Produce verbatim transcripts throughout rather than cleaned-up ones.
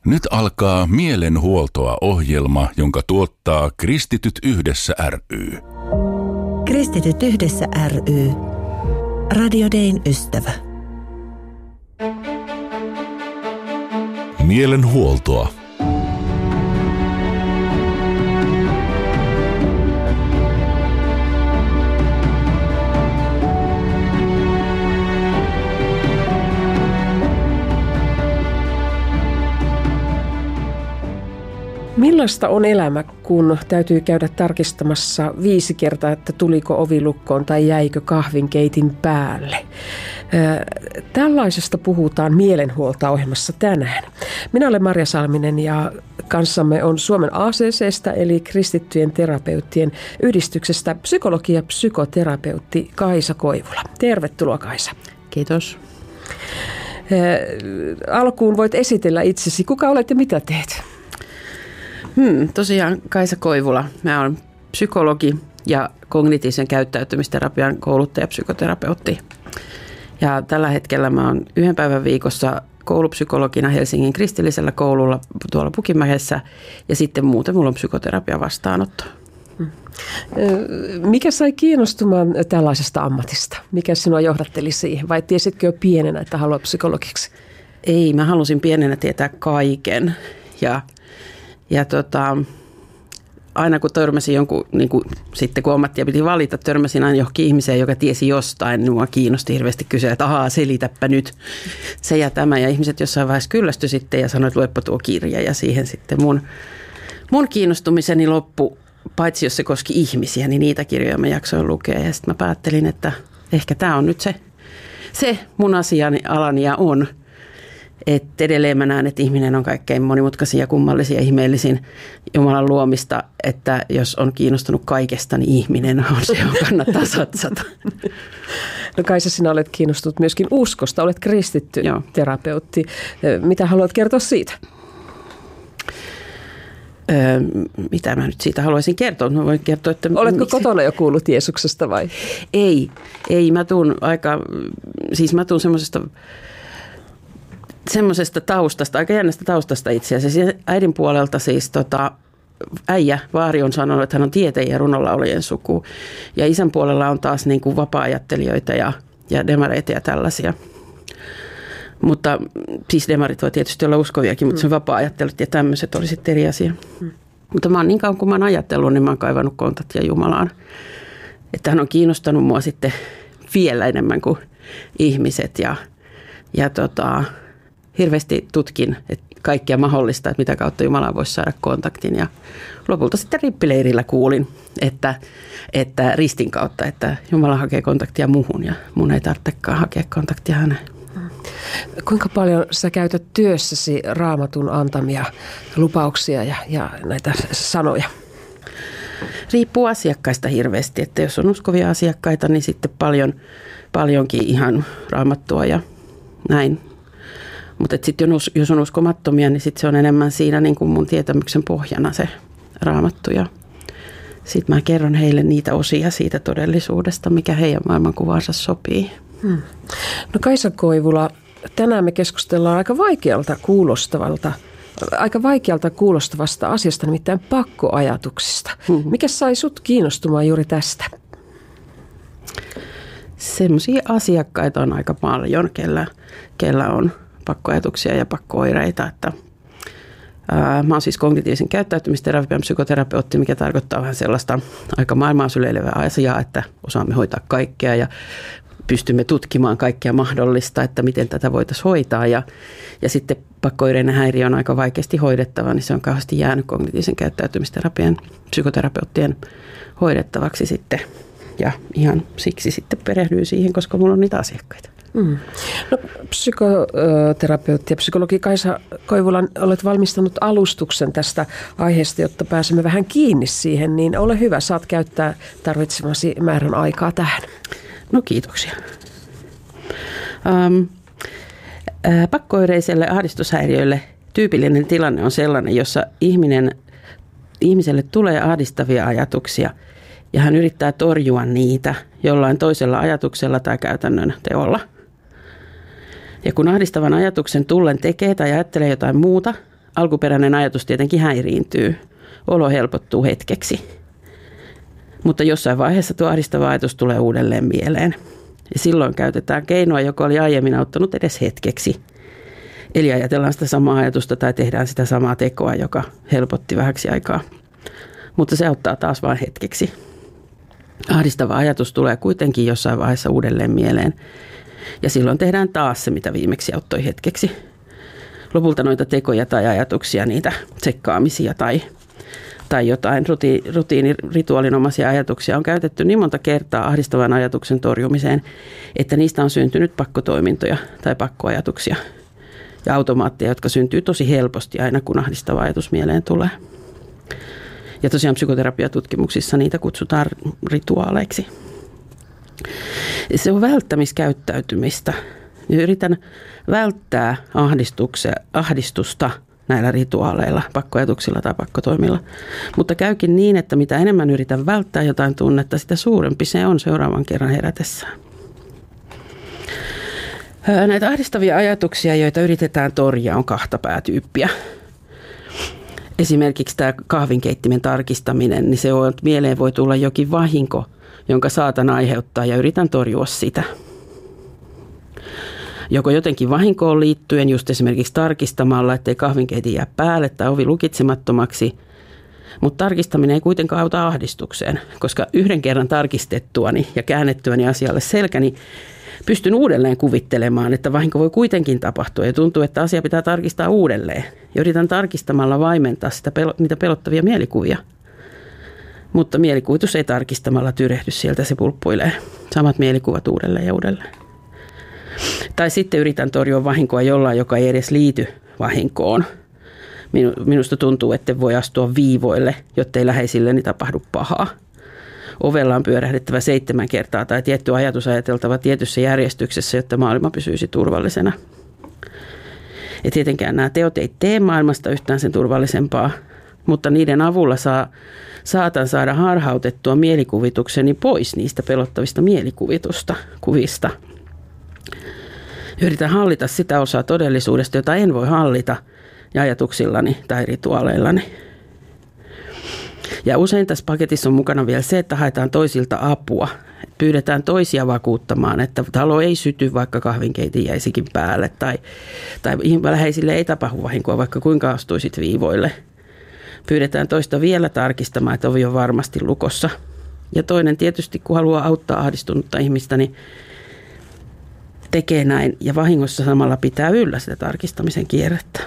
Nyt alkaa Mielenhuoltoa ohjelma, jonka tuottaa Kristityt yhdessä ry. Kristityt yhdessä ry. Radio Dayn ystävä. Mielenhuoltoa. Millaista on elämä, kun täytyy käydä tarkistamassa viisi kertaa, että tuliko ovi lukkoon tai jäikö kahvinkeitin päälle? Tällaisesta puhutaan Mielenhuolta-ohjelmassa tänään. Minä olen Marja Salminen ja kanssamme on Suomen A C C:stä eli Kristittyjen terapeuttien yhdistyksestä psykologi ja psykoterapeutti Kaisa Koivula. Tervetuloa, Kaisa. Kiitos. Alkuun voit esitellä itsesi. Kuka olet ja mitä teet? Hmm, tosiaan Kaisa Koivula. Mä olen psykologi ja kognitiivisen käyttäytymisterapian kouluttaja psykoterapeutti. Ja tällä hetkellä mä oon yhden päivän viikossa koulupsykologina Helsingin kristillisellä koululla tuolla Pukimäessä ja sitten muuten mulla on psykoterapia vastaanotto. Mikä sai kiinnostumaan tällaisesta ammatista? Mikä sinua johdatteli siihen vai tiesitkö jo pienenä, että haluat psykologiksi? Ei, mä halusin pienenä tietää kaiken ja Ja tota, aina kun törmäsin jonkun, niin kuin, sitten kun ammattia piti valita, törmäsin aina johonkin ihmiseen, joka tiesi jostain, niin mua kiinnosti hirveästi kysyä, että ahaa, selitäpä nyt se ja tämä. Ja ihmiset jossain vaiheessa kyllästyi sitten ja sanoi, että luepa tuo kirja. Ja siihen sitten mun, mun kiinnostumiseni loppui, paitsi jos se koski ihmisiä, niin niitä kirjoja mä jaksoin lukea. Ja sitten mä päättelin, että ehkä tämä on nyt se, se mun asiani alani ja on. Että edelleen mä näen, että ihminen on kaikkein monimutkaisin ja kummallisia ja ihmeellisin Jumalan luomista, että jos on kiinnostunut kaikesta, niin ihminen on se, johon kannattaa satsata. No Kaisa, sinä olet kiinnostunut myöskin uskosta, olet kristitty Joo. terapeutti. Mitä haluat kertoa siitä? Öö, mitä mä nyt siitä haluaisin kertoa? Mä voin kertoa, että Oletko miksi? kotona jo kuullut Jeesuksesta vai? Ei, ei mä tuun aika, siis mä tuun semmoisesta... semmoisesta taustasta, aika jännästä taustasta itse asiassa. Äidin puolelta siis tota, äijä, vaari on sanonut, että hän on tieteen ja runonlaulajien suku. Ja isän puolella on taas niin kuin vapaa-ajattelijoita ja, ja demareita ja tällaisia. Mutta siis demarit voi tietysti olla uskoviakin, mutta mm. se vapaa-ajattelut ja tämmöiset oli sitten eri asia. Mm. Mutta mä oon niin kauan kuin mä oon ajatellut, niin mä oon kaivannut kontaktia Jumalaan. Että hän on kiinnostanut mua sitten vielä enemmän kuin ihmiset ja, ja tota... hirveästi tutkin että kaikkia mahdollista, että mitä kautta Jumalaan voisi saada kontaktin. Ja lopulta sitten rippileirillä kuulin, että, että ristin kautta, että Jumala hakee kontaktia muuhun ja mun ei tarvitsekaan hakea kontaktia häneen. Kuinka paljon sä käytät työssäsi Raamatun antamia lupauksia ja, ja näitä sanoja? Riippuu asiakkaista hirveästi, että jos on uskovia asiakkaita, niin sitten paljon, paljonkin ihan Raamattua ja näin. Mutta sitten jos on uskomattomia, niin sit se on enemmän siinä niin kuin mun tietämyksen pohjana se Raamattu. Ja sitten mä kerron heille niitä osia siitä todellisuudesta, mikä heidän maailmankuvaansa sopii. Hmm. No Kaisa Koivula, tänään me keskustellaan aika vaikealta kuulostavalta, aika vaikealta kuulostavasta asiasta, nimittäin pakkoajatuksista. Hmm. Mikä sai sut kiinnostumaan juuri tästä? Semmoisia asiakkaita on aika paljon, kellä, kellä on pakkoajatuksia ja pakko-oireita. Että, ää, mä oon siis kognitiivisen käyttäytymisterapian psykoterapeutti, mikä tarkoittaa vähän sellaista aika maailmaa syleilevää asiaa, että osaamme hoitaa kaikkea ja pystymme tutkimaan kaikkea mahdollista, että miten tätä voitaisiin hoitaa. Ja, ja sitten pakko-oireinen häiriö on aika vaikeasti hoidettava, niin se on kauheasti jäänyt kognitiivisen käyttäytymisterapian psykoterapeuttien hoidettavaksi sitten. Ja ihan siksi sitten perehdyin siihen, koska mulla on niitä asiakkaita. Mm. No, psykoterapeutti ja psykologi Kaisa Koivula, olet valmistanut alustuksen tästä aiheesta, jotta pääsemme vähän kiinni siihen, niin ole hyvä, saat käyttää tarvitsemasi määrän aikaa tähän. No kiitoksia. Um, äh, pakko-oireiselle ahdistushäiriöille tyypillinen tilanne on sellainen, jossa ihminen, ihmiselle tulee ahdistavia ajatuksia ja hän yrittää torjua niitä jollain toisella ajatuksella tai käytännön teolla. Ja kun ahdistavan ajatuksen tullen tekee tai ajattelee jotain muuta, alkuperäinen ajatus tietenkin häiriintyy. Olo helpottuu hetkeksi. Mutta jossain vaiheessa tuo ahdistava ajatus tulee uudelleen mieleen. Ja silloin käytetään keinoa, joka oli aiemmin auttanut edes hetkeksi. Eli ajatellaan sitä samaa ajatusta tai tehdään sitä samaa tekoa, joka helpotti vähäksi aikaa. Mutta se auttaa taas vain hetkeksi. Ahdistava ajatus tulee kuitenkin jossain vaiheessa uudelleen mieleen. Ja silloin tehdään taas se, mitä viimeksi auttoi hetkeksi. Lopulta noita tekoja tai ajatuksia, niitä tsekkaamisia tai, tai jotain ruti, rutiinirituaalinomaisia ajatuksia on käytetty niin monta kertaa ahdistavan ajatuksen torjumiseen, että niistä on syntynyt pakkotoimintoja tai pakkoajatuksia ja automaatteja, jotka syntyy tosi helposti aina, kun ahdistava ajatus mieleen tulee. Ja tosiaan psykoterapiatutkimuksissa niitä kutsutaan rituaaleiksi. Se on välttämiskäyttäytymistä. Yritän välttää ahdistusta näillä rituaaleilla, pakkoajatuksilla tai pakkotoimilla. Mutta käykin niin, että mitä enemmän yritän välttää jotain tunnetta, sitä suurempi se on seuraavan kerran herätessään. Näitä ahdistavia ajatuksia, joita yritetään torjua, on kahta päätyyppiä. Esimerkiksi tämä kahvinkeittimen tarkistaminen, niin se on, että mieleen voi tulla jokin vahinko, jonka saatan aiheuttaa ja yritän torjua sitä. Joko jotenkin vahinkoon liittyen, just esimerkiksi tarkistamalla, ettei kahvinkeitin jää päälle tai ovi lukitsemattomaksi. Mutta tarkistaminen ei kuitenkaan auta ahdistukseen, koska yhden kerran tarkistettuani ja käännettyäni asialle selkäni pystyn uudelleen kuvittelemaan, että vahinko voi kuitenkin tapahtua ja tuntuu, että asia pitää tarkistaa uudelleen. Ja yritän tarkistamalla vaimentaa sitä pelo, niitä pelottavia mielikuvia. Mutta mielikuvitus ei tarkistamalla tyrehdy, sieltä se pulppuilee. Samat mielikuvat uudelleen ja uudelleen. Tai sitten yritän torjua vahinkoa jollain, joka ei edes liity vahinkoon. Minusta tuntuu, että voi astua viivoille, jottei läheisilleni tapahdu pahaa. Ovella on pyörähdettävä seitsemän kertaa tai tietty ajatus ajateltava tietyssä järjestyksessä, jotta maailma pysyisi turvallisena. Ja tietenkään nämä teot ei tee maailmasta yhtään sen turvallisempaa, mutta niiden avulla saa, saatan saada harhautettua mielikuvitukseni pois niistä pelottavista mielikuvitusta, kuvista. Yritän hallita sitä osaa todellisuudesta, jota en voi hallita ajatuksillani tai rituaaleillani. Ja usein tässä paketissa on mukana vielä se, että haetaan toisilta apua. Pyydetään toisia vakuuttamaan, että talo ei syty, vaikka kahvinkeitin jäisikin päälle. Tai, tai läheisille ei tapahdu vahinkoa, vaikka kuinka astuisit viivoille. Pyydetään toista vielä tarkistamaan, että ovi on varmasti lukossa. Ja toinen tietysti, kun haluaa auttaa ahdistunutta ihmistä, niin tekee näin ja vahingossa samalla pitää yllä sitä tarkistamisen kierrettä.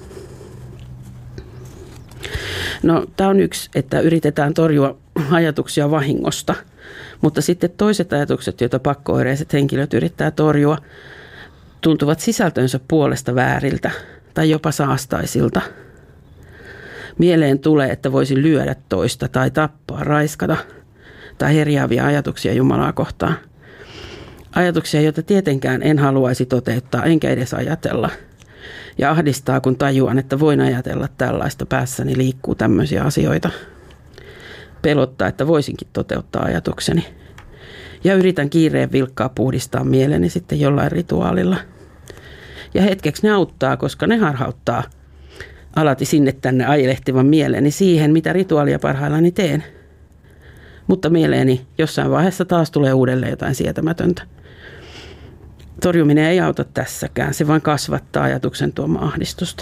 No, tämä on yksi, että yritetään torjua ajatuksia vahingosta, mutta sitten toiset ajatukset, joita pakkooireiset henkilöt yrittää torjua, tuntuvat sisältönsä puolesta vääriltä tai jopa saastaisilta. Mieleen tulee, että voisi lyödä toista tai tappaa, raiskata tai herjaavia ajatuksia Jumalaa kohtaan. Ajatuksia, joita tietenkään en haluaisi toteuttaa enkä edes ajatella. Ja ahdistaa, kun tajuan, että voin ajatella tällaista, päässäni liikkuu tämmöisiä asioita. Pelottaa, että voisinkin toteuttaa ajatukseni. Ja yritän kiireen vilkkaa puhdistaa mieleni sitten jollain rituaalilla. Ja hetkeksi ne auttaa, koska ne harhauttaa alati sinne tänne ajelehtivan mieleni siihen, mitä rituaalia parhaillani teen. Mutta mieleeni jossain vaiheessa taas tulee uudelleen jotain sietämätöntä. Torjuminen ei auta tässäkään, se vain kasvattaa ajatuksen tuomaa ahdistusta.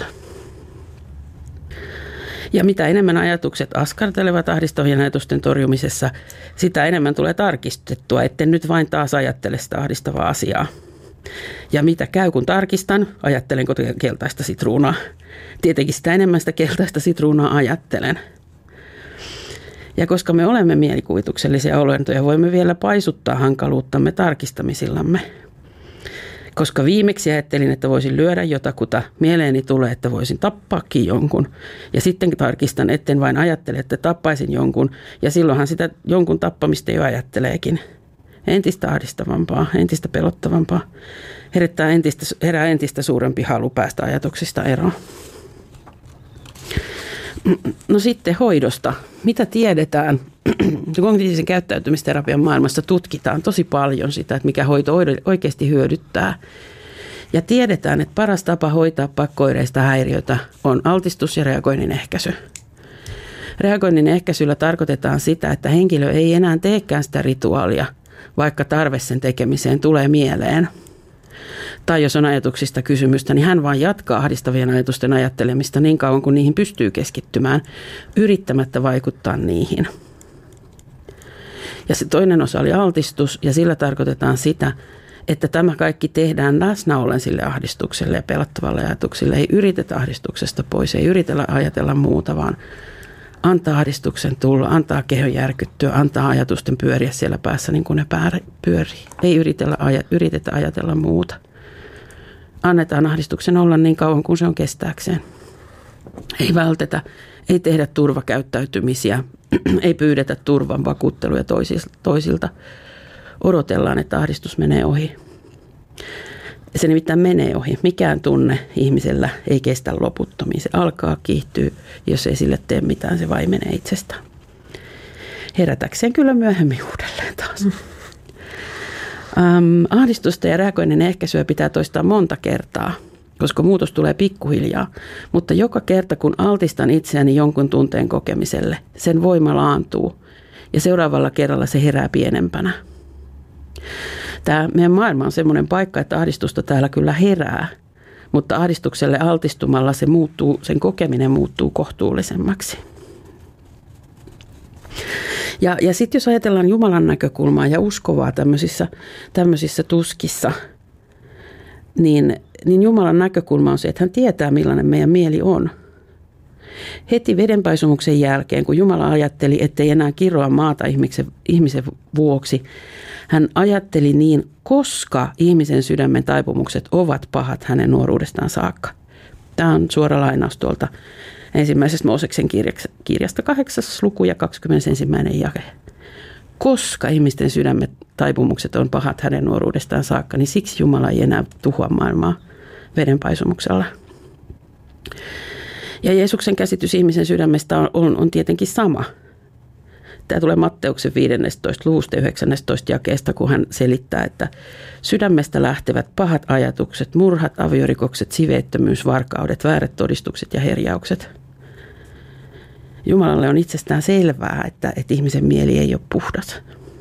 Ja mitä enemmän ajatukset askartelevat ahdistavien ajatusten torjumisessa, sitä enemmän tulee tarkistettua, etten nyt vain taas ajattele sitä ahdistavaa asiaa. Ja mitä käy, kun tarkistan, ajattelenko keltaista sitruunaa. Tietenkin sitä enemmän sitä keltaista sitruunaa ajattelen. Ja koska me olemme mielikuvituksellisia olentoja, voimme vielä paisuttaa hankaluuttamme tarkistamisillamme. Koska viimeksi ajattelin, että voisin lyödä jotakuta, mieleeni tulee, että voisin tappaakin jonkun. Ja sitten tarkistan, etten vain ajattele, että tappaisin jonkun. Ja silloinhan sitä jonkun tappamista jo ajatteleekin. Entistä ahdistavampaa, entistä pelottavampaa. Herättää entistä, herää entistä suurempi halu päästä ajatuksista eroon. No sitten hoidosta. Mitä tiedetään? Kognitiivisen käyttäytymisterapian maailmassa tutkitaan tosi paljon sitä, että mikä hoito oikeasti hyödyttää. Ja tiedetään, että paras tapa hoitaa pakko-oireista häiriötä on altistus ja reagoinnin ehkäisy. Reagoinnin ehkäisyllä tarkoitetaan sitä, että henkilö ei enää teekään sitä rituaalia, vaikka tarve sen tekemiseen tulee mieleen. Tai jos on ajatuksista kysymystä, niin hän vaan jatkaa ahdistavien ajatusten ajattelemista niin kauan kuin niihin pystyy keskittymään, yrittämättä vaikuttaa niihin. Ja se toinen osa oli altistus, ja sillä tarkoitetaan sitä, että tämä kaikki tehdään läsnä ollen sille ahdistukselle ja pelottavalle ajatuksille. Ei yritetä ahdistuksesta pois, ei yritetä ajatella muuta, vaan antaa ahdistuksen tulla, antaa kehon järkyttyä, antaa ajatusten pyöriä siellä päässä niin kuin ne pyörii. Ei yritetä, yritetä ajatella muuta. Annetaan ahdistuksen olla niin kauan kuin se on kestääkseen. Ei vältetä, ei tehdä turvakäyttäytymisiä, ei pyydetä turvan vakuutteluja toisilta. Odotellaan, että ahdistus menee ohi. Se nimittäin menee ohi. Mikään tunne ihmisellä ei kestä loputtomiin. Se alkaa, kiihtyy. Jos ei sille tee mitään, se vain menee itsestään. Herätäkseen kyllä myöhemmin uudelleen taas. Mm. Ähm, ahdistusta ja reagoinnin ehkäisyä pitää toistaa monta kertaa, koska muutos tulee pikkuhiljaa. Mutta joka kerta, kun altistan itseäni jonkun tunteen kokemiselle, sen voima laantuu. Ja seuraavalla kerralla se herää pienempänä. Tämä meidän maailma on semmoinen paikka, että ahdistusta täällä kyllä herää, mutta ahdistukselle altistumalla se muuttuu, sen kokeminen muuttuu kohtuullisemmaksi. Ja, ja sitten jos ajatellaan Jumalan näkökulmaa ja uskovaa tämmöisissä, tämmöisissä tuskissa, niin, niin Jumalan näkökulma on se, että hän tietää millainen meidän mieli on. Heti vedenpaisumuksen jälkeen, kun Jumala ajatteli, ettei enää kiroa maata ihmisen, ihmisen vuoksi, hän ajatteli niin, koska ihmisen sydämen taipumukset ovat pahat hänen nuoruudestaan saakka. Tämä on suora lainaus tuolta ensimmäisestä Mooseksen kirjasta kahdeksas luku ja kaksikymmentäensimmäinen jake. Koska ihmisten sydämen taipumukset on pahat hänen nuoruudestaan saakka, niin siksi Jumala ei enää tuhoa maailmaa vedenpaisumuksella. Ja Jeesuksen käsitys ihmisen sydämestä on, on, on tietenkin sama. Tämä tulee Matteuksen viidennestätoista luvusta yhdeksännestätoista jakeesta, kun hän selittää, että sydämestä lähtevät pahat ajatukset, murhat, aviorikokset, siveettömyys, varkaudet, väärät todistukset ja herjaukset. Jumalalle on itsestään selvää, että, että ihmisen mieli ei ole puhdas.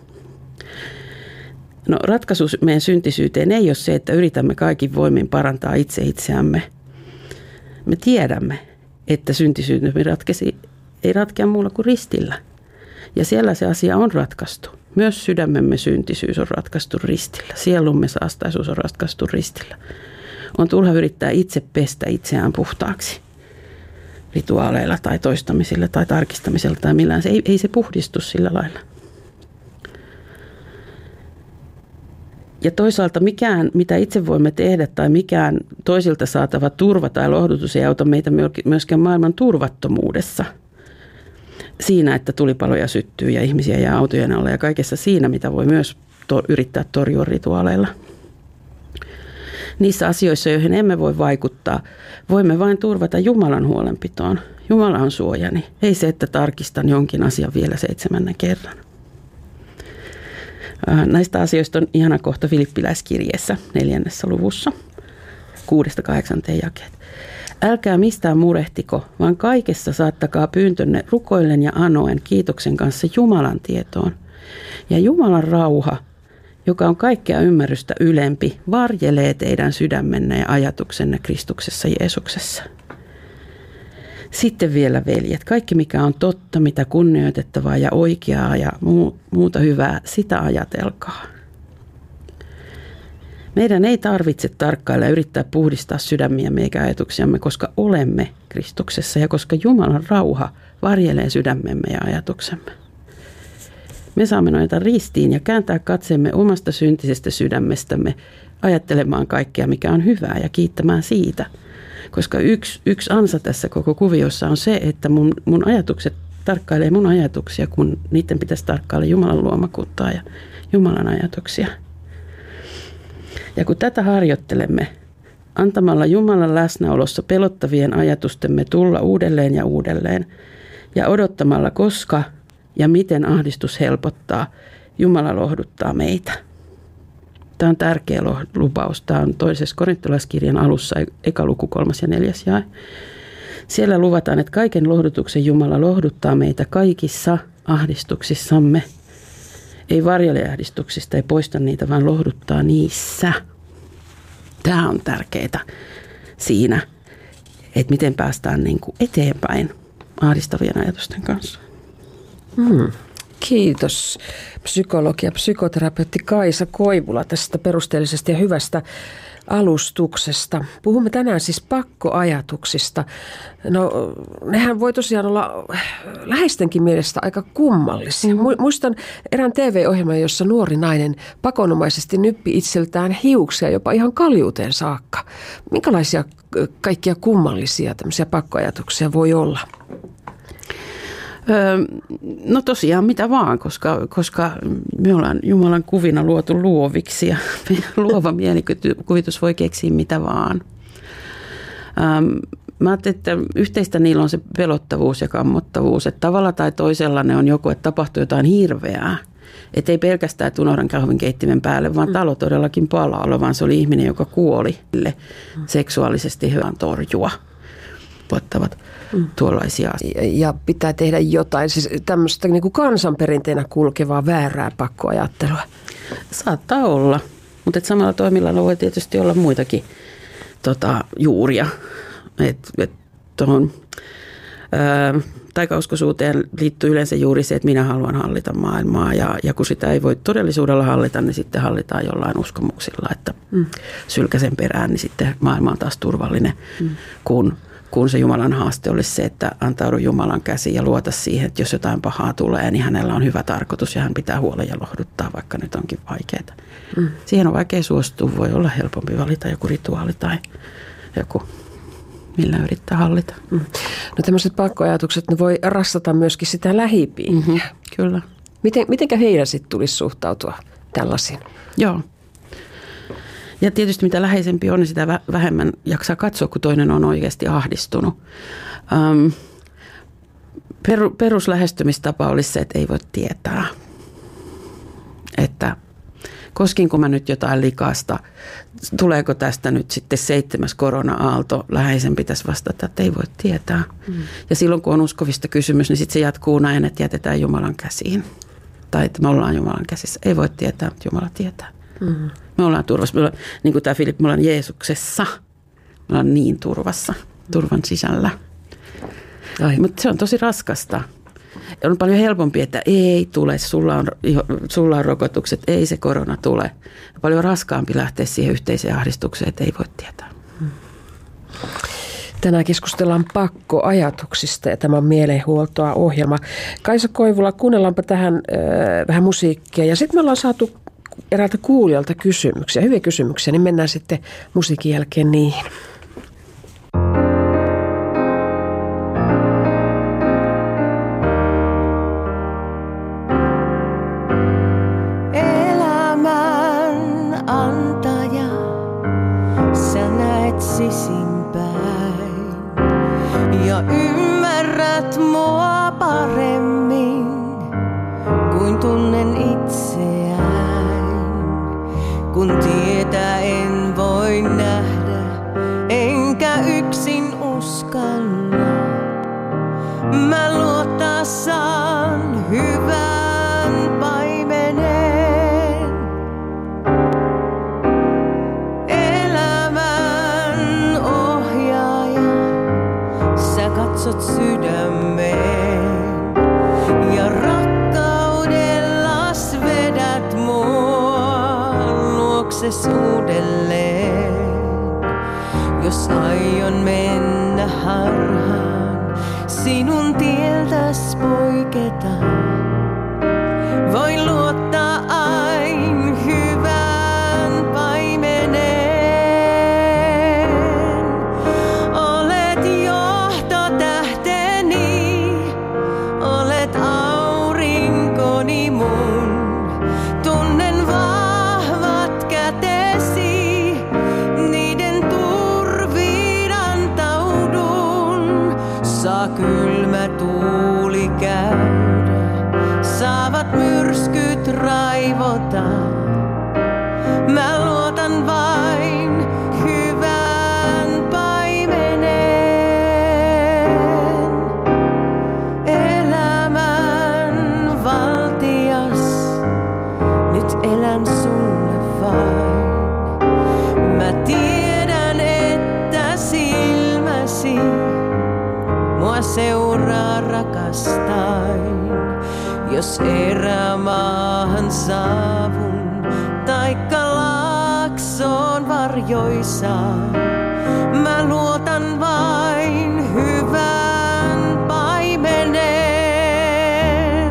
No, ratkaisu meidän syntisyyteen ei ole se, että yritämme kaikin voimin parantaa itse itseämme. Me tiedämme, että syntisyytemme ratkesi, ei ratkea muulla kuin ristillä. Ja siellä se asia on ratkaistu. Myös sydämemme syntisyys on ratkaistu ristillä. Sielumme saastaisuus on ratkaistu ristillä. On turha yrittää itse pestä itseään puhtaaksi rituaaleilla tai toistamisilla tai tarkistamisella tai millään. Se ei, ei se puhdistu sillä lailla. Ja toisaalta mikään, mitä itse voimme tehdä tai mikään toisilta saatava turva tai lohdutus ei auta meitä myöskään maailman turvattomuudessa. Siinä, että tulipaloja syttyy ja ihmisiä jää autojen alle ja kaikessa siinä, mitä voi myös to- yrittää torjua rituaaleilla. Niissä asioissa, joihin emme voi vaikuttaa, voimme vain turvata Jumalan huolenpitoon. Jumala on suojani, ei se, että tarkistan jonkin asian vielä seitsemännen kerran. Näistä asioista on ihana kohta Filippiläiskirjeessä neljännessä luvussa, kuudesta kahdeksanteen jakeet. Älkää mistään murehtiko, vaan kaikessa saattakaa pyyntönne rukoillen ja anoen kiitoksen kanssa Jumalan tietoon. Ja Jumalan rauha, joka on kaikkea ymmärrystä ylempi, varjelee teidän sydämenne ja ajatuksenne Kristuksessa Jeesuksessa. Sitten vielä, veljet, kaikki mikä on totta, mitä kunnioitettavaa ja oikeaa ja muuta hyvää, sitä ajatelkaa. Meidän ei tarvitse tarkkailla ja yrittää puhdistaa sydämiämme eikä ajatuksiamme, koska olemme Kristuksessa ja koska Jumalan rauha varjelee sydämemme ja ajatuksemme. Me saamme nojata ristiin ja kääntää katseemme omasta syntisestä sydämestämme ajattelemaan kaikkea, mikä on hyvää ja kiittämään siitä. Koska yksi, yksi ansa tässä koko kuviossa on se, että mun, mun ajatukset tarkkailee mun ajatuksia, kun niiden pitäisi tarkkailla Jumalan luomakuntaa ja Jumalan ajatuksia. Ja kun tätä harjoittelemme, antamalla Jumalan läsnäolossa pelottavien ajatustemme tulla uudelleen ja uudelleen, ja odottamalla koska ja miten ahdistus helpottaa, Jumala lohduttaa meitä. Tämä on tärkeä lupaus. Tämä on toisessa korintolaiskirjan alussa, eka luku, kolmas ja neljäs jae. Siellä luvataan, että kaiken lohdutuksen Jumala lohduttaa meitä kaikissa ahdistuksissamme. Ei varjele ahdistuksista, ei poista niitä, vaan lohduttaa niissä. Tämä on tärkeää siinä, että miten päästään niin kuin eteenpäin ahdistavien ajatusten kanssa. Hmm. Kiitos psykologi ja psykoterapeutti Kaisa Koivula tästä perusteellisesta ja hyvästä alustuksesta. Puhumme tänään siis pakkoajatuksista. No, nehän voi tosiaan olla läheistenkin mielestä aika kummallisia. Muistan erään T V-ohjelman, jossa nuori nainen pakonomaisesti nyppi itseltään hiuksia jopa ihan kaljuuteen saakka. Minkälaisia kaikkia kummallisia tämmöisiä pakkoajatuksia voi olla? No tosiaan mitä vaan, koska, koska me ollaan Jumalan kuvina luotu luoviksi ja luova mielikuvitus voi keksiä mitä vaan. Mä ajattelin, että yhteistä niillä on se pelottavuus ja kammottavuus, että tavalla tai toisella ne on joku, että tapahtuu jotain hirveää. Että ei pelkästään, että unohdan kahvinkeittimen päälle, vaan talo todellakin palaa, vaan se oli ihminen, joka kuoli seksuaalisesti hyvän torjua. Tuottavat tuollaisia asioita. Ja pitää tehdä jotain, siis tämmöistä niin kuin kansanperinteenä kulkevaa väärää pakkoajattelua. Saattaa olla, mutta et samalla toimilla voi tietysti olla muitakin tota, juuria. Et, et tuohon ää, taikauskoisuuteen liittyy yleensä juuri se, että minä haluan hallita maailmaa ja, ja kun sitä ei voi todellisuudella hallita, niin sitten hallitaan jollain uskomuksilla, että mm. sylkäsen perään, niin sitten maailma on taas turvallinen, mm. kun kun se Jumalan haaste olisi se, että antaudu Jumalan käsiin ja luota siihen, että jos jotain pahaa tulee, niin hänellä on hyvä tarkoitus ja hän pitää huolen ja lohduttaa, vaikka nyt onkin vaikeaa. Mm. Siihen on vaikea suostua, voi olla helpompi valita joku rituaali tai joku, millä yrittää hallita. Mm. No tämmöiset pakkoajatukset, ne voi rassata myöskin sitä lähipiiriä. Mm-hmm, kyllä. Miten, mitenkä heidän sitten tulisi suhtautua tällaisiin? Joo. Ja tietysti mitä läheisempi on, niin sitä vähemmän jaksaa katsoa, kun toinen on oikeasti ahdistunut. Ähm, per, peruslähestymistapa olisi se, että ei voi tietää. Että koskinko mä nyt jotain likasta, tuleeko tästä nyt sitten seitsemäs korona-aalto, läheisen pitäisi vastata, että ei voi tietää. Mm. Ja silloin kun on uskovista kysymys, niin sitten se jatkuu näin, että jätetään Jumalan käsiin. Tai että me ollaan Jumalan käsissä. Ei voi tietää, mutta Jumala tietää. Mm. Me ollaan turvassa. Me ollaan, niin kuin tämä Filip, me ollaan Jeesuksessa. Me ollaan niin turvassa, turvan sisällä. Mutta se on tosi raskasta. On paljon helpompi, että ei tule, sulla on, sulla on rokotukset, ei se korona tule. Paljon raskaampi lähteä siihen yhteiseen ahdistukseen, että ei voi tietää. Tänään keskustellaan pakkoajatuksista ja tämä on Mielenhuoltoa ohjelma. Kaisa Koivula, kuunnellaanpa tähän äh, vähän musiikkia ja sitten me ollaan saatu eräältä kuulijalta kysymyksiä, hyviä kysymyksiä, niin mennään sitten musiikin jälkeen niihin. Elämän antaja, sä näet sisimpään ja ymmärrät mua paremmin kuin tunnen itseään. Kun tietä en voi nähdä, enkä yksin uskalla, mä luottaa saan hyvän paimeneen. Elämän ohjaaja, sä katsot sydämeen ja rakkaudellas vedät mua luokses uudelleen. Jos aion mennä harhaan, sinun tieltäs poiketa, voin luottaa aina hyvän paimeneen. Olet johtotähteni, olet aurinkoni mun, tunnen vahvat kätesi, niiden turviin antaudun. Saa kylmä tuuli käydä, saavat myrskyt raivota, mä seuraa rakastain. Jos erämaahan saavun, taikka laaksoon varjoisaan, mä luotan vain hyvään paimeneen.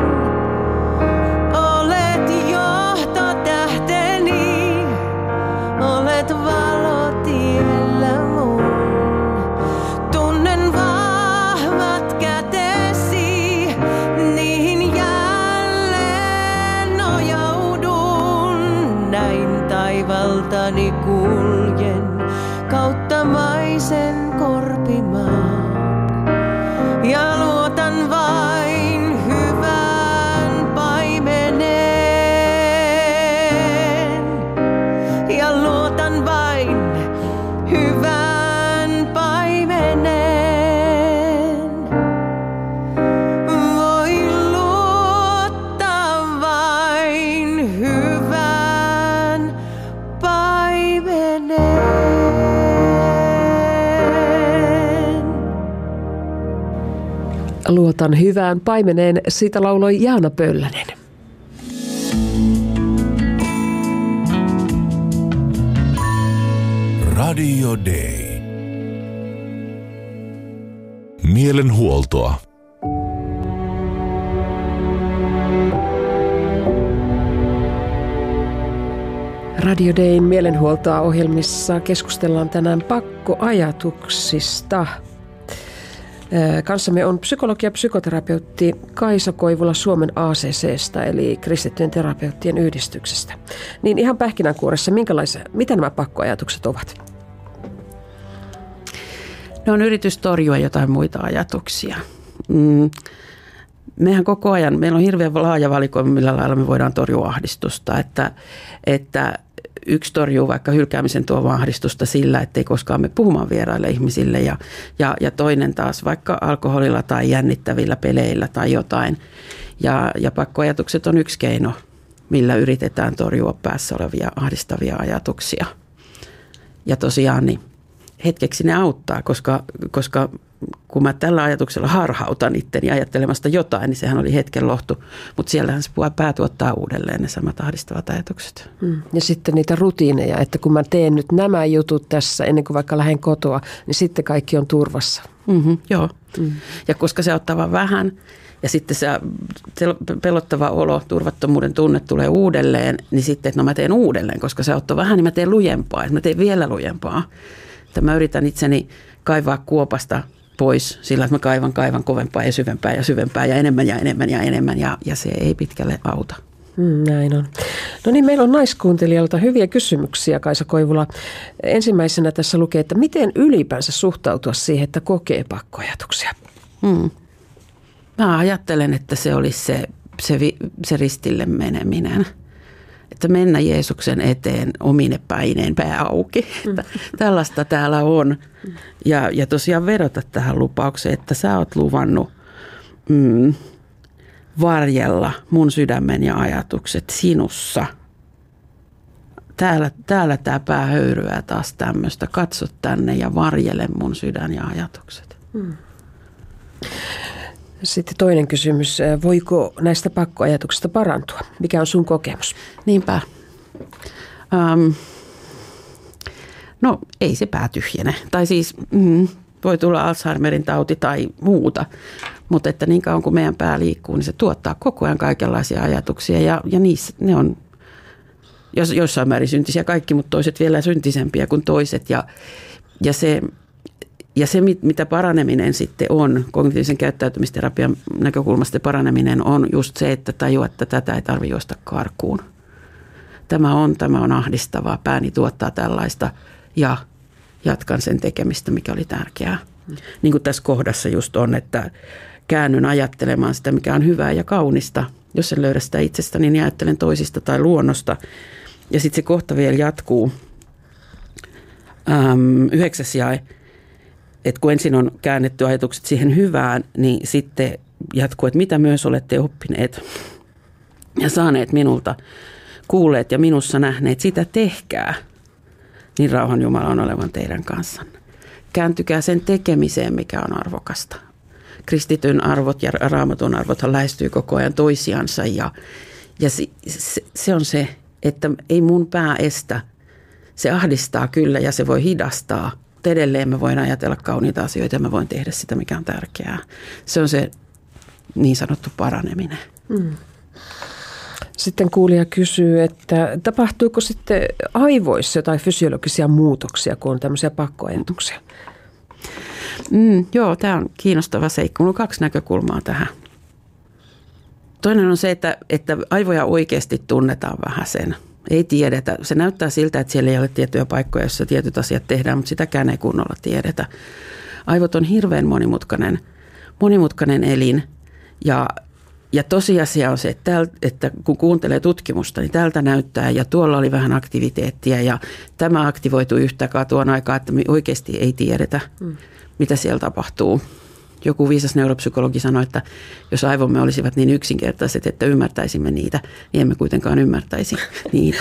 Olet johtotähteni, olet valo tiellä mun. Tunnen vahvat kätesi, niihin jälleen nojaudun. Näin taivaltani kuljen kautta maisen korpimaan. Ja luotan vain hyvään paimeneen. Ja luotan vain hyvään paimeneen. Voi luottaa vain hyvään paimeneen. Luotan hyvään paimeneen, siitä lauloi Jaana Pöllänen. Radio Day. Mielenhuoltoa. Radio Dayn mielenhuoltoa ohjelmissa keskustellaan tänään pakkoajatuksista. Kanssamme on psykologi ja psykoterapeutti Kaisa Koivula Suomen A C C:stä eli Kristittyjen terapeuttien yhdistyksestä. Niin ihan pähkinänkuoressa, minkälaisia, mitä nämä pakkoajatukset ovat? Ne on yritys torjua jotain muita ajatuksia. Mm. Mehän koko ajan, meillä on hirveän laaja valikoima, millä lailla me voidaan torjua ahdistusta, että, että yksi torjuu vaikka hylkäämisen tuomaa ahdistusta sillä, ettei koskaan me puhumaan vieraille ihmisille ja, ja, ja toinen taas vaikka alkoholilla tai jännittävillä peleillä tai jotain. Ja, ja pakkoajatukset on yksi keino, millä yritetään torjua päässä olevia ahdistavia ajatuksia. Ja tosiaan niin hetkeksi ne auttaa, koska, koska kun mä tällä ajatuksella harhautan itteni ajattelemasta jotain, niin sehän oli hetken lohtu. Mutta siellähän se pää tuottaa uudelleen ne samat ahdistavat ajatukset. Mm. Ja sitten niitä rutiineja, että kun mä teen nyt nämä jutut tässä ennen kuin vaikka lähden kotoa, niin sitten kaikki on turvassa. Mm-hmm, joo. Mm. Ja koska se ottaa vaan vähän ja sitten se pelottava olo, turvattomuuden tunne tulee uudelleen, niin sitten, että no mä teen uudelleen, koska se ottaa vähän, niin mä teen lujempaa. Että mä teen vielä lujempaa. Että mä yritän itseni kaivaa kuopasta pois sillä, että mä kaivan, kaivan kovempaa ja syvempää ja syvempää ja enemmän ja enemmän ja enemmän ja, ja se ei pitkälle auta. Mm, näin on. No niin, meillä on naiskuuntelijalta hyviä kysymyksiä, Kaisa Koivula. Ensimmäisenä tässä lukee, että miten ylipäänsä suhtautua siihen, että kokee pakkoajatuksia? Mm. Mä ajattelen, että se olisi se, se, se ristille meneminen. Että mennä Jeesuksen eteen omine päineen pää auki. Mm. Tällaista täällä on. Ja, ja tosiaan vedota tähän lupaukseen, että sä oot luvannut mm, varjella mun sydämen ja ajatukset sinussa. Täällä, täällä tää pää höyryää taas tämmöistä. Katso tänne ja varjele mun sydän ja ajatukset. Mm. Sitten toinen kysymys. Voiko näistä pakkoajatuksista parantua? Mikä on sun kokemus? Niinpä. Um, no ei se pää tyhjene. Tai siis mm, voi tulla Alzheimerin tauti tai muuta. Mutta että niin kauan kuin meidän pää liikkuu, niin se tuottaa koko ajan kaikenlaisia ajatuksia. Ja, ja niissä ne on jos, jossain määrin syntisiä kaikki, mutta toiset vielä syntisempiä kuin toiset. Ja, ja se... Ja se, mitä paraneminen sitten on, kognitiivisen käyttäytymisterapian näkökulmasta paraneminen on just se, että tajua, että tätä ei tarvitse juosta karkuun. Tämä on, tämä on ahdistavaa, pääni tuottaa tällaista ja jatkan sen tekemistä, mikä oli tärkeää. Mm. Niin kuin tässä kohdassa just on, että käännyn ajattelemaan sitä, mikä on hyvää ja kaunista. Jos en löydä sitä itsestäni, niin ajattelen toisista tai luonnosta. Ja sitten se kohta vielä jatkuu. Ähm, yhdeksäs jae. Että kun ensin on käännetty ajatukset siihen hyvään, niin sitten jatkuu, että mitä myös olette oppineet ja saaneet minulta, kuulleet ja minussa nähneet, sitä tehkää, niin rauhan Jumala on olevan teidän kanssanne. Kääntykää sen tekemiseen, mikä on arvokasta. kristityn arvot ja raamatun arvothan lähestyy koko ajan toisiansa ja, ja se, se, se on se, että ei mun pää estä. Se ahdistaa kyllä ja se voi hidastaa. Mutta edelleen mä voin ajatella kauniita asioita ja mä voin tehdä sitä, mikä on tärkeää. Se on se niin sanottu paraneminen. Hmm. Sitten kuulija kysyy, että tapahtuuko sitten aivoissa jotain fysiologisia muutoksia, kun on tämmöisiä pakkoajatuksia? Mm, joo, tämä on kiinnostava seikka. Minulla on kaksi näkökulmaa tähän. Toinen on se, että, että aivoja oikeasti tunnetaan vähän sen. Ei tiedetä. Se näyttää siltä, että siellä ei ole tiettyjä paikkoja, joissa tietyt asiat tehdään, mutta sitäkään ei kunnolla tiedetä. Aivot on hirveän monimutkainen, monimutkainen elin ja, ja tosiasia on se, että, täl, että kun kuuntelee tutkimusta, niin tältä näyttää ja tuolla oli vähän aktiviteettia ja tämä aktivoitui yhtäkään tuon aikaa, että me oikeasti ei tiedetä, mm. mitä siellä tapahtuu. Joku viisas neuropsykologi sanoi, että jos aivomme olisivat niin yksinkertaiset, että ymmärtäisimme niitä, niin emme kuitenkaan ymmärtäisi niitä.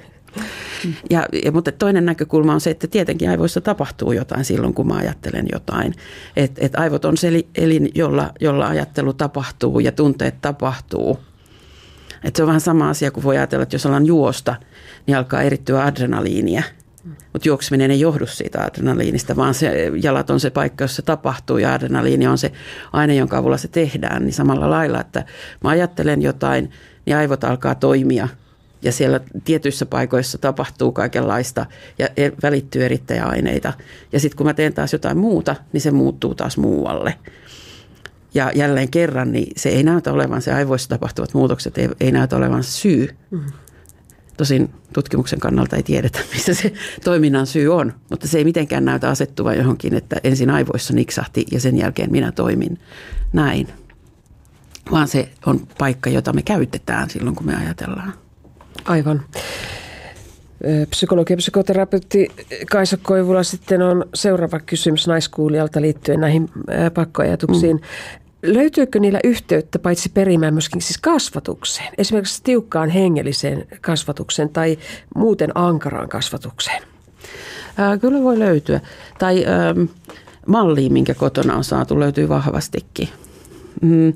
Ja, ja, mutta toinen näkökulma on se, että tietenkin aivoissa tapahtuu jotain silloin, kun mä ajattelen jotain. Et, et aivot on se elin, jolla, jolla ajattelu tapahtuu ja tunteet tapahtuu. Et se on vähän sama asia, kun voi ajatella, että jos ollaan juosta, niin alkaa erittyä adrenaliinia. Mutta juokseminen ei johdu siitä adrenaliinista, vaan se jalat on se paikka, jossa se tapahtuu ja adrenaliini on se aine, jonka avulla se tehdään. Niin samalla lailla, että mä ajattelen jotain, niin aivot alkaa toimia ja siellä tietyissä paikoissa tapahtuu kaikenlaista ja välittyy erittäjäaineita. Ja sitten kun mä teen taas jotain muuta, niin se muuttuu taas muualle. Ja jälleen kerran, niin se ei näytä olevan, se aivoissa tapahtuvat muutokset ei, ei näytä olevan syy. Mm-hmm. Tosin tutkimuksen kannalta ei tiedetä, missä se toiminnan syy on, mutta se ei mitenkään näytä asettuvan johonkin, että ensin aivoissa niksahti ja sen jälkeen minä toimin näin. Vaan se on paikka, jota me käytetään silloin, kun me ajatellaan. Aivan. Psykologi ja psykoterapeutti Kaisa Koivula, sitten on seuraava kysymys naiskuulijalta liittyen näihin pakkoajatuksiin. Mm. Löytyykö niillä yhteyttä paitsi perimään myöskin siis kasvatukseen, esimerkiksi tiukkaan hengelliseen kasvatukseen tai muuten ankaraan kasvatukseen? Ää, kyllä voi löytyä. Tai ähm, malliin, minkä kotona on saatu, löytyy vahvastikin. Mm.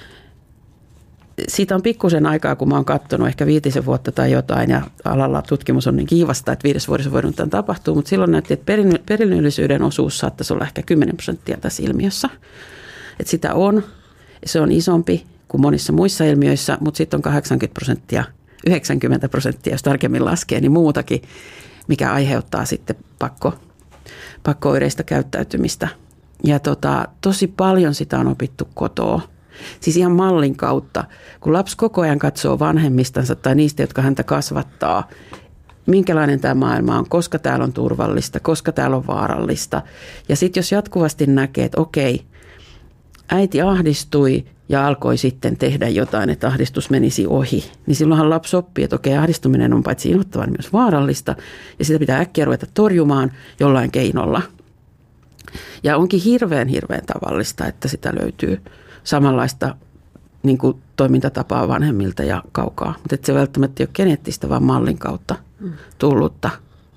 Siitä on pikkusen aikaa, kun mä oon katsonut ehkä viitisen vuotta tai jotain ja alalla tutkimus on niin kiivasta, että viides vuodessa voidaan tämän tapahtua, mutta silloin näytti, että perinnöllisyyden osuus saattaisi olla ehkä kymmenen prosenttia tässä ilmiössä. Että sitä on, se on isompi kuin monissa muissa ilmiöissä, mutta sitten on kahdeksankymmentä prosenttia, yhdeksänkymmentä prosenttia, jos tarkemmin laskee, niin muutakin, mikä aiheuttaa sitten pakko, pakko-oireista käyttäytymistä. Ja tota, tosi paljon sitä on opittu kotoa. Siis ihan mallin kautta, kun lapsi koko ajan katsoo vanhemmistansa tai niistä, jotka häntä kasvattaa, minkälainen tämä maailma on, koska täällä on turvallista, koska täällä on vaarallista. Ja sitten jos jatkuvasti näkee, että okei, äiti ahdistui ja alkoi sitten tehdä jotain, että ahdistus menisi ohi, niin silloinhan lapsi oppii, että okei, ahdistuminen on paitsi inhottavaa, niin myös vaarallista ja sitä pitää äkkiä ruveta torjumaan jollain keinolla. Ja onkin hirveän, hirveän tavallista, että sitä löytyy samanlaista niin kuin toimintatapaa vanhemmilta ja kaukaa, mutta se välttämättä ei ole geneettistä, vaan mallin kautta tullutta.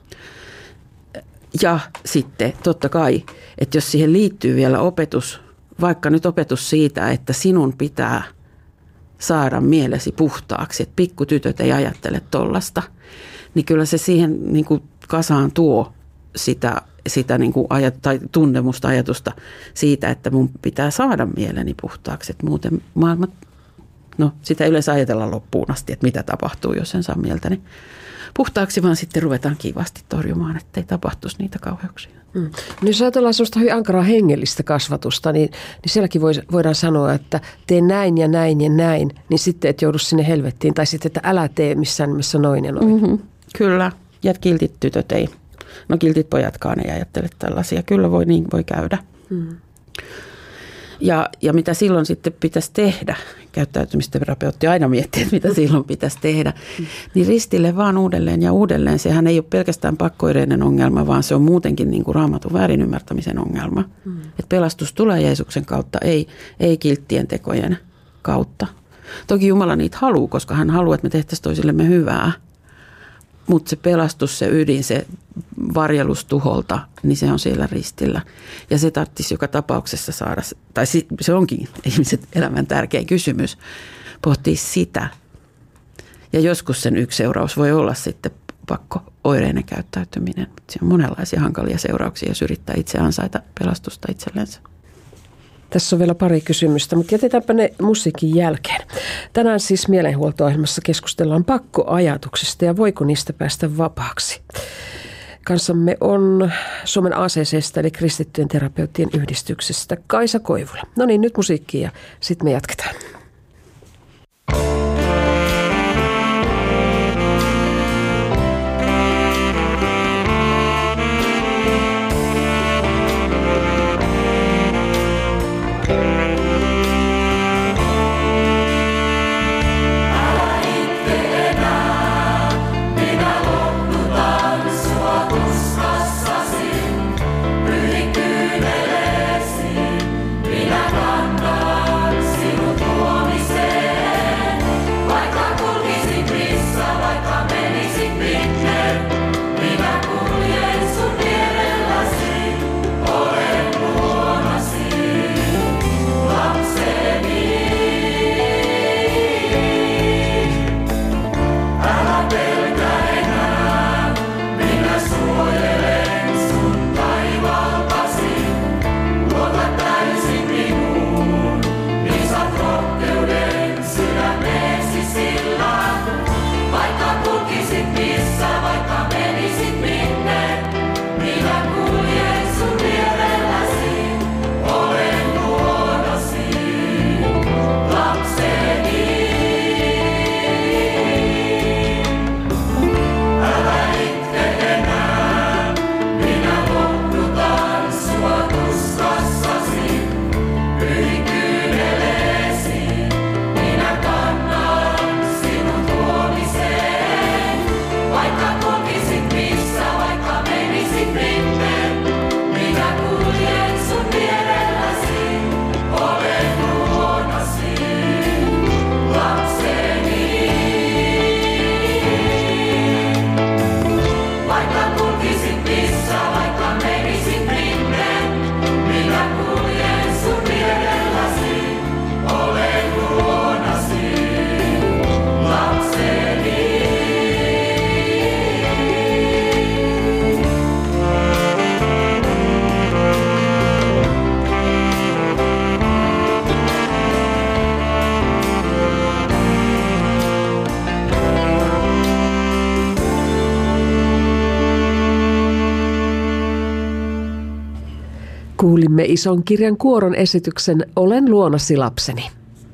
Ja sitten totta kai, että jos siihen liittyy vielä opetus, vaikka nyt opetus siitä, että sinun pitää saada mielesi puhtaaksi, että pikkutytöt ei ajattele tollasta, niin kyllä se siihen niin kuin kasaan tuo sitä, sitä niin kuin ajat, tai tuntemusta, ajatusta siitä, että mun pitää saada mieleni puhtaaksi, että muuten maailma, no sitä yleensä ajatellaan loppuun asti, että mitä tapahtuu, jos en saa mieltäni puhtaaksi, vaan sitten ruvetaan kivasti torjumaan, ettei tapahtuisi niitä kauheuksia. Mm. No jos ajatellaan sellaista hyvin ankaraa hengellistä kasvatusta, niin, niin sielläkin voidaan sanoa, että tee näin ja näin ja näin, niin sitten et joudu sinne helvettiin, tai sitten, että älä tee missään nimessä noin ja noin. Mm-hmm. Kyllä, ja kiltit tytöt ei, no kiltit pojatkaan ei ajattele tällaisia, kyllä voi niin voi käydä. Mm. Ja, ja mitä silloin sitten pitäisi tehdä, käyttäytymisterapeutti aina miettii, että mitä silloin pitäisi tehdä, mm. niin ristille vaan uudelleen ja uudelleen. Sehän ei ole pelkästään pakkoireinen ongelma, vaan se on muutenkin niin kuin Raamatun väärinymmärtämisen ongelma. Mm. Että pelastus tulee Jeesuksen kautta, ei, ei kilttien tekojen kautta. Toki Jumala niitä haluaa, koska hän haluaa, että me tehtäisiin toisillemme hyvää. mutta se pelastus, se ydin, se varjelus tuholta, niin se on siellä ristillä. Ja se tarvitsisi joka tapauksessa saada, tai se onkin ihmiset elämän tärkein kysymys, pohtia sitä. Ja joskus sen yksi seuraus voi olla sitten pakko-oireinen käyttäytyminen. Se on monenlaisia hankalia seurauksia, jos yrittää itse ansaita pelastusta itsellensä. Tässä on vielä pari kysymystä, mutta jätetäänpä ne musiikin jälkeen. Tänään siis mielenhuolto-ohjelmassa keskustellaan pakkoajatuksista ja voiko niistä päästä vapaaksi. Kanssamme on Suomen A C C:stä eli Kristittyjen terapeuttien yhdistyksestä Kaisa Koivula. No niin, nyt musiikkia ja sitten me jatketaan. Kuulimme Ison kirjan kuoron esityksen Olen luonasi lapseni.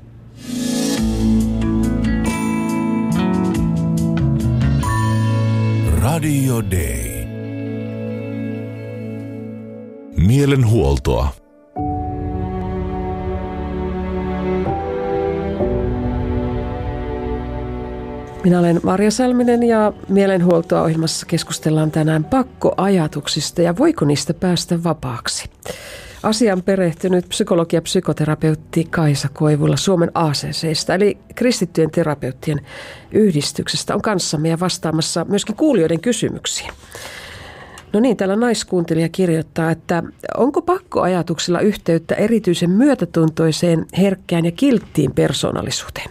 Radio Day. Mielenhuoltoa. Minä olen Marja Salminen ja mielenhuoltoa-ohjelmassa keskustellaan tänään pakkoajatuksista ja voiko niistä päästä vapaaksi. Asian perehtynyt psykologi ja psykoterapeutti Kaisa Koivula Suomen A C C:stä eli Kristittyjen terapeuttien yhdistyksestä on kanssamme ja vastaamassa myöskin kuulijoiden kysymyksiin. No niin, täällä naiskuuntelija kirjoittaa, että onko pakkoajatuksilla yhteyttä erityisen myötätuntoiseen, herkkään ja kilttiin persoonallisuuteen?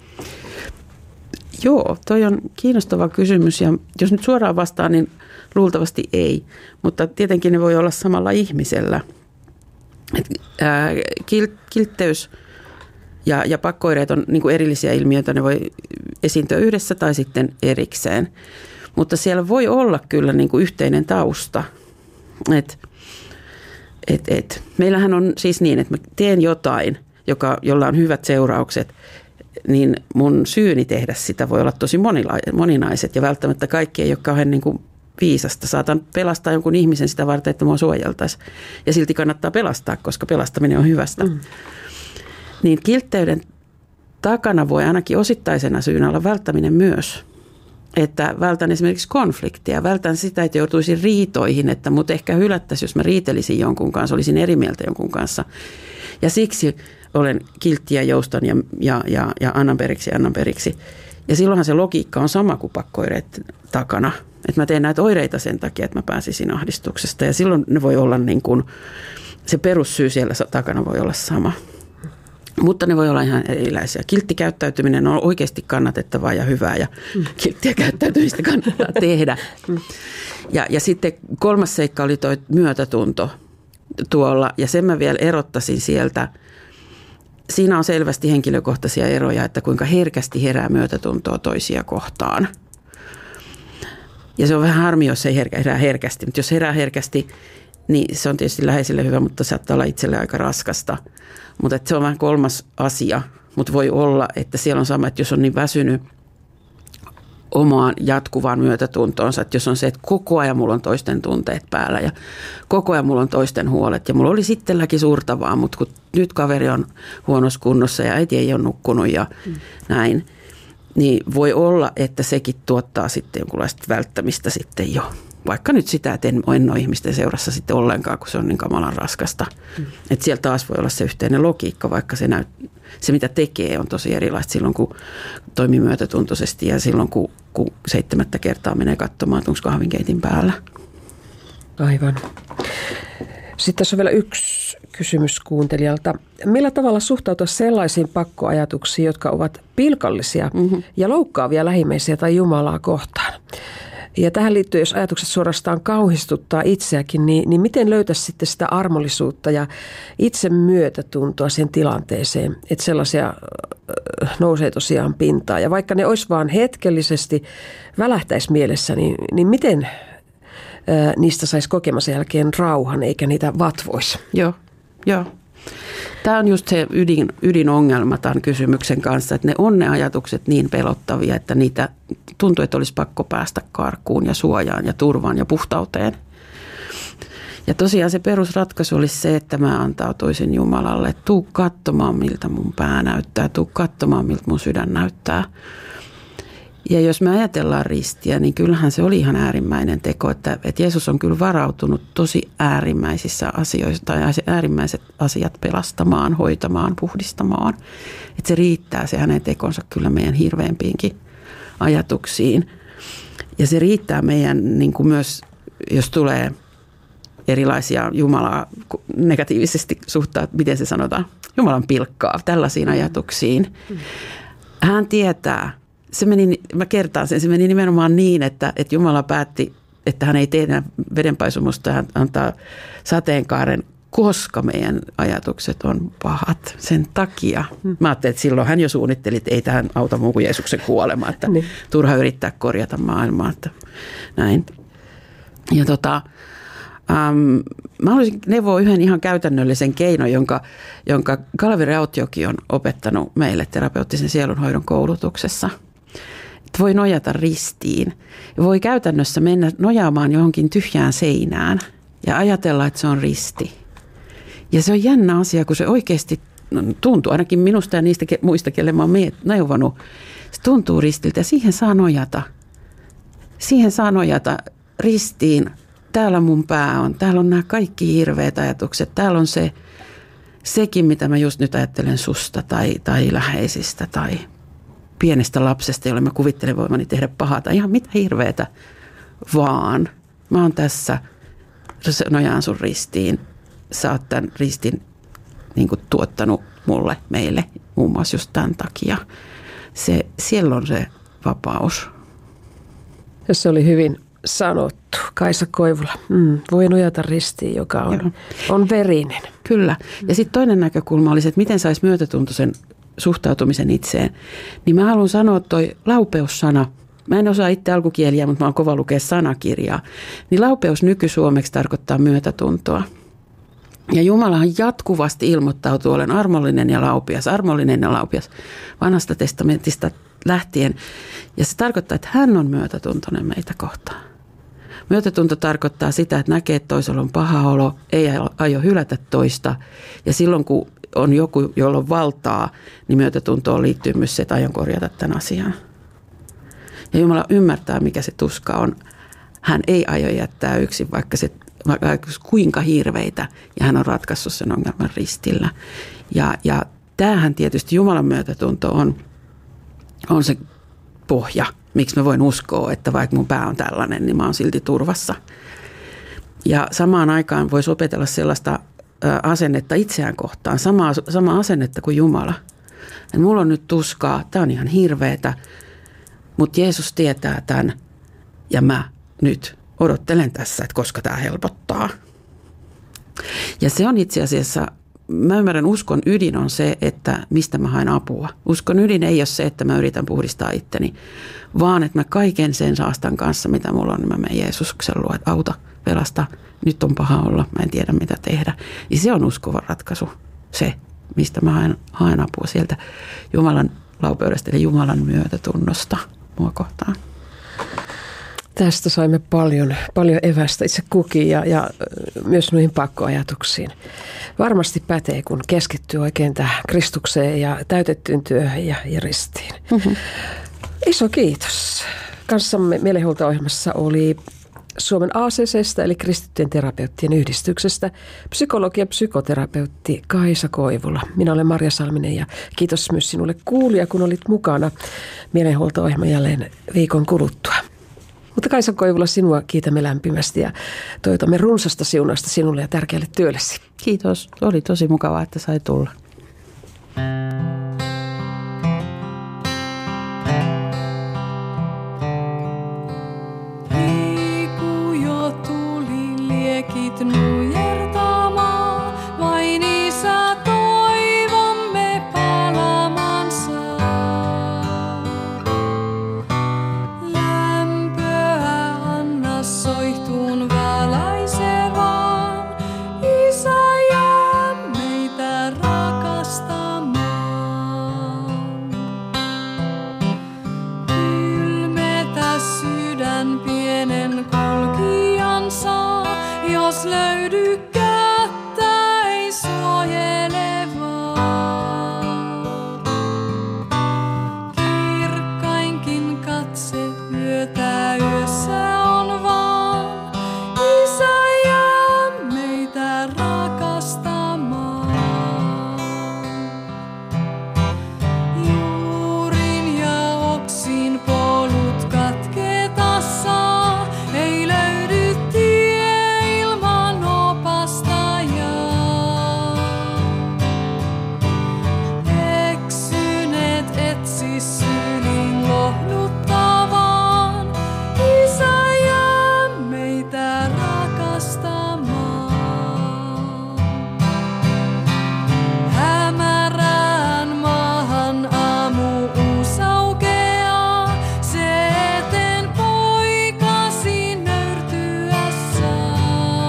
Joo, toi on kiinnostava kysymys ja jos nyt suoraan vastaan, niin luultavasti ei, mutta tietenkin ne voi olla samalla ihmisellä. Et, ää, kil, kiltteys ja, ja pakko-oireet on niin kuin erillisiä ilmiöitä, ne voi esiintyä yhdessä tai sitten erikseen, mutta siellä voi olla kyllä niin kuin yhteinen tausta. Et, et, et. Meillähän on siis niin, että mä teen jotain, joka, jolla on hyvät seuraukset, niin mun syyni tehdä sitä voi olla tosi moninaiset ja välttämättä kaikki ei ole kauhean niin kuin viisasta. Saatan pelastaa jonkun ihmisen sitä varten, että mua suojeltaisiin. Ja silti kannattaa pelastaa, koska pelastaminen on hyvästä. Mm. Niin kiltteyden takana voi ainakin osittaisena syynä olla välttäminen myös. Että vältän esimerkiksi konfliktia, vältän sitä, että joutuisin riitoihin, että mut ehkä hylättäisiin, jos mä riitelisin jonkun kanssa, olisin eri mieltä jonkun kanssa. Ja siksi olen kiltti ja joustan ja, ja, ja, ja annan periksi ja annan periksi. Ja silloinhan se logiikka on sama kuin pakko-oireiden takana. Että mä teen näitä oireita sen takia, että mä pääsisin ahdistuksesta. Ja silloin ne voi olla niin kuin, se perussyy siellä takana voi olla sama. Mutta ne voi olla ihan erilaisia. Kilttikäyttäytyminen on oikeasti kannatettavaa ja hyvää ja mm. kilttiä käyttäytymistä kannattaa tehdä. Mm. Ja, ja sitten kolmas seikka oli tuo myötätunto tuolla ja sen mä vielä erottaisin sieltä. Siinä on selvästi henkilökohtaisia eroja, että kuinka herkästi herää myötätuntoa toisia kohtaan. Ja se on vähän harmi, jos ei herää herkästi, mutta jos herää herkästi, niin se on tietysti läheisille hyvä, mutta saattaa olla itselle aika raskasta. Mutta se on vähän kolmas asia, mutta voi olla, että siellä on sama, että jos on niin väsynyt omaan jatkuvaan myötätuntoonsa, että jos on se, että koko ajan mulla on toisten tunteet päällä ja koko ajan mulla on toisten huolet ja mulla oli sittenläkin suurtavaa, mutta kun nyt kaveri on huonossa kunnossa ja äiti ei ole nukkunut ja mm. näin, niin voi olla, että sekin tuottaa sitten jonkunlaista välttämistä sitten jo. Vaikka nyt sitä, että en, en ole ihmisten seurassa sitten ollenkaan, kun se on niin kamalan raskasta. Mm. Että siellä taas voi olla se yhteinen logiikka, vaikka se, näyt, se mitä tekee on tosi erilaista silloin, kun toimii myötätuntoisesti ja silloin, kun, kun seitsemättä kertaa menee katsomaan, että onko kahvinkeitin päällä. Aivan. Sitten tässä on vielä yksi kysymys kuuntelijalta. Millä tavalla suhtautua sellaisiin pakkoajatuksiin, jotka ovat pilkallisia mm-hmm. ja loukkaavia lähimmäisiä tai Jumalaa kohtaan? Ja tähän liittyy, jos ajatukset suorastaan kauhistuttaa itseäkin, niin, niin miten löytäisi sitten sitä armollisuutta ja itse myötätuntoa sen tilanteeseen, että sellaisia nousee tosiaan pintaan. Ja vaikka ne olisi vaan hetkellisesti välähtäisi mielessä, niin, niin miten ää, niistä saisi kokemassa jälkeen rauhan eikä niitä vatvoisi? Joo, joo. Tämä on just se ydin, ydinongelma tämän kysymyksen kanssa, että ne on ne ajatukset niin pelottavia, että niitä tuntuu, että olisi pakko päästä karkuun ja suojaan ja turvaan ja puhtauteen. Ja tosiaan se perusratkaisu olisi se, että mä antautuisin Jumalalle, että tuu katsomaan, miltä mun pää näyttää, tuu katsomaan, miltä mun sydän näyttää. Ja jos me ajatellaan ristiä, niin kyllähän se oli ihan äärimmäinen teko, että, että Jeesus on kyllä varautunut tosi äärimmäisissä asioissa tai äärimmäiset asiat pelastamaan, hoitamaan, puhdistamaan. Että se riittää se hänen tekonsa kyllä meidän hirveämpiinkin ajatuksiin. Ja se riittää meidän niin kuin myös, jos tulee erilaisia Jumalaa negatiivisesti suhtaa, miten se sanotaan, Jumalan pilkkaa tällaisiin ajatuksiin. Hän tietää. Se meni, mä kertaan sen, se meni nimenomaan niin, että, että Jumala päätti, että hän ei tee vedenpaisumusta, hän antaa sateenkaaren, koska meidän ajatukset on pahat sen takia. Mä ajattelin, että silloin hän jo suunnitteli, että ei tähän auta muu kuin Jeesuksen kuolema, että niin. Turha yrittää korjata maailmaa, että näin. Ja tota, ähm, mä haluaisin neuvoa yhden ihan käytännöllisen keinon, jonka, jonka Kalevi Rautiokin on opettanut meille terapeuttisen sielunhoidon koulutuksessa. Että voi nojata ristiin. Ja voi käytännössä mennä nojaamaan johonkin tyhjään seinään ja ajatella, että se on risti. Ja se on jännä asia, kun se oikeasti tuntuu, ainakin minusta ja niistä muista, kelle mä oon neuvonut, se tuntuu ristiltä ja siihen saa nojata. Siihen saa nojata ristiin. Täällä mun pää on, täällä on nämä kaikki hirveät ajatukset, täällä on se, sekin, mitä mä just nyt ajattelen susta tai, tai läheisistä tai pienestä lapsesta, jolle mä kuvittelen voimani tehdä pahaa tai ihan mitä hirveätä, vaan mä oon tässä, nojaan sun ristiin, sä oot tämän ristin niin kuin tuottanut mulle, meille, muun muassa just tämän takia. Se, siellä on se vapaus. Ja se oli hyvin sanottu, Kaisa Koivula. Mm, voi nojata ristiin, joka on, on verinen. Kyllä. Ja sitten toinen näkökulma olisi, että miten saisi myötätuntoisen suhtautumisen itseen. Niin mä haluan sanoa toi laupeussana. Mä en osaa itse alkukieliä, mutta mä oon kova lukea sanakirjaa. Niin laupeus nykysuomeksi tarkoittaa myötätuntoa. Ja Jumalahan jatkuvasti ilmoittautuu, olen armollinen ja laupias, armollinen ja laupias vanhasta testamentista lähtien. Ja se tarkoittaa, että hän on myötätuntoinen meitä kohtaan. Myötätunto tarkoittaa sitä, että näkee, että toisella on paha olo, ei aio hylätä toista. Ja silloin, kun on joku, jolla on valtaa, niin myötätuntoon liittyy myös se, että aion korjata tämän asian. Ja Jumala ymmärtää, mikä se tuska on. Hän ei aio jättää yksin, vaikka se vaikka kuinka hirveitä, ja hän on ratkaissut sen ongelman ristillä. Ja, ja tämähän tietysti Jumalan myötätunto on, on se pohja, miksi mä voin uskoa, että vaikka mun pää on tällainen, niin mä oon silti turvassa. Ja samaan aikaan voisi opetella sellaista asennetta itseään kohtaan, samaa, samaa asennetta kuin Jumala. Ja mulla on nyt tuskaa, tää on ihan hirveetä, mutta Jeesus tietää tämän ja mä nyt odottelen tässä, että koska tämä helpottaa. Ja se on itse asiassa, mä ymmärrän, uskon ydin on se, että mistä mä haen apua. Uskon ydin ei ole se, että mä yritän puhdistaa itteni, vaan että mä kaiken sen saastan kanssa, mitä mulla on, niin mä menen Jeesuksen luo, että auta, pelasta, nyt on paha olla, mä en tiedä mitä tehdä. Ja se on uskova ratkaisu, se, mistä mä haen, haen apua sieltä Jumalan laupeudesta, eli Jumalan myötätunnosta mua kohtaan. Tästä saimme paljon, paljon evästä itse kukin ja, ja myös noihin pakkoajatuksiin. Varmasti pätee, kun keskittyy oikein tähän Kristukseen ja täytettyyn työhön ja, ja ristiin. Mm-hmm. Iso kiitos. Kanssamme mielenhuolto-ohjelmassa oli Suomen A C C:stä eli Kristittyjen terapeuttien yhdistyksestä psykologi ja psykoterapeutti Kaisa Koivula. Minä olen Marja Salminen ja kiitos myös sinulle kuulija, kun olit mukana mielenhuolto-ohjelman jälleen viikon kuluttua. Mutta Kaisa Koivula, sinua kiitämme lämpimästi ja toivotamme runsasta siunausta sinulle ja tärkeälle työllesi. Kiitos. Oli tosi mukavaa, että sai tulla. Liiku jo tuli liekit nujertamaan, vain Isä toivomme palamaan saa. Lämpöä anna soihtuun valaisevaan, Isä jää meitä rakastamaan. Kylmetä sydän pienen kulkijansa, jos löydy kättä ei suojelevaa. Kirkkainkin katse yötä yössä on vaan, Isä jää meitä rakastamaan. Juurin ja oksin polut katketassa, ei löydy tie ilman opastajaa. Eksyneet etsi syylin lohduttavaan, Isä jää meitä rakastamaan. Hämärään maahan aamu uusaukeaa, se eteen poikasi nöyrtyessään.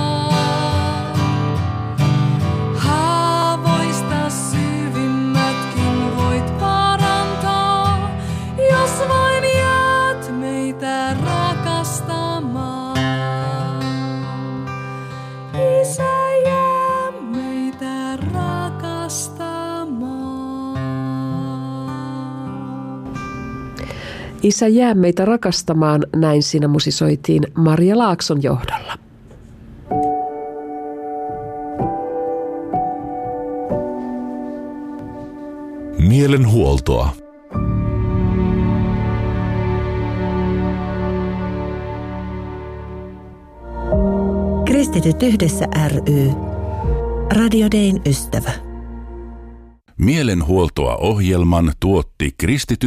Haavoista syvimmätkin voit parantaa, jos vain jäät meitä rakastamaan. Isä jää meitä rakastamaan. Isä jää meitä rakastamaan, näin siinä musisoitiin Maria Laakson johdolla. Mielenhuoltoa. Kristityt yhdessä ry. Radio Dayn ystävä. Mielenhuoltoa ohjelman tuotti Kristityt